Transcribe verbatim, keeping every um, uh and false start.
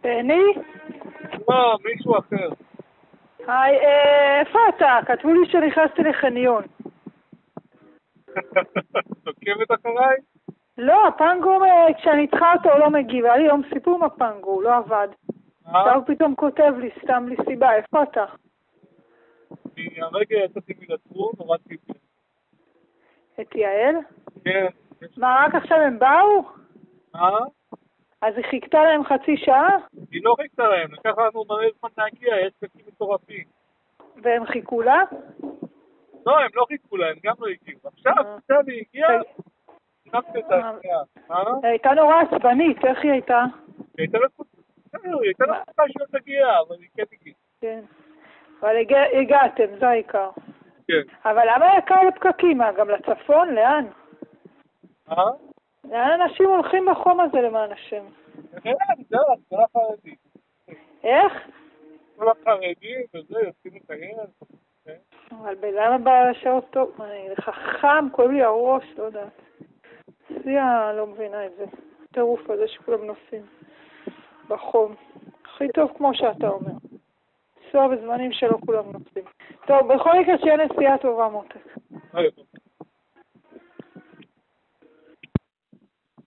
אני? לא, מישהו אחר. היי, אה, איפה אתה? כתבו לי שנכנסתי לחניון. תוקבת אחריי? לא, הפנגו, אה, כשאני איתך אותו הוא לא מגיב. היה לי יום סיפור עם הפנגו, הוא לא עבד. אה? עכשיו הוא פתאום כותב לי, סתם בלי סיבה. איפה אתה? אני הרגע יצאתי מלטרון, הורדתי את זה. את יעל? כן. מה, רק עכשיו הם באו? אה? אז היא חיכתה להם חצי שעה? היא לא חיכתה להם, לקח לנו מלא זמן להגיע, יש פקקים מטורפים. והם חיכו לה? לא, הם לא חיכו להם, גם לא הגיעו. עכשיו, עכשיו היא הגיעה, נכנסתי את השנייה. מה? היא הייתה נורא עצבנית, איך היא הייתה? היא הייתה לקוחה, היא הייתה לקוחה שלא תגיע, אבל היא כן הגיעה. כן. אבל הגעתם, זה העיקר. כן. אבל למה היה כאלה פקקים? מה, גם לצפון? לאן? אה? לאן אנשים הולכים בחום הזה למען השם? כן, זה, זה החרדים. איך? כל החרדים וזה, יוצאים לטייל. אבל למה בשעות טוב? אני חכם, כואב לי הראש, לא יודעת. סייה, לא מבינה את זה. טירוף הזה שכולם נוסעים בחום. הכי טוב כמו שאתה אומר. לנסוע בזמנים שלא כולם נוסעים. טוב, בכל מקרה שיהיה נסיעה טובה, מותק.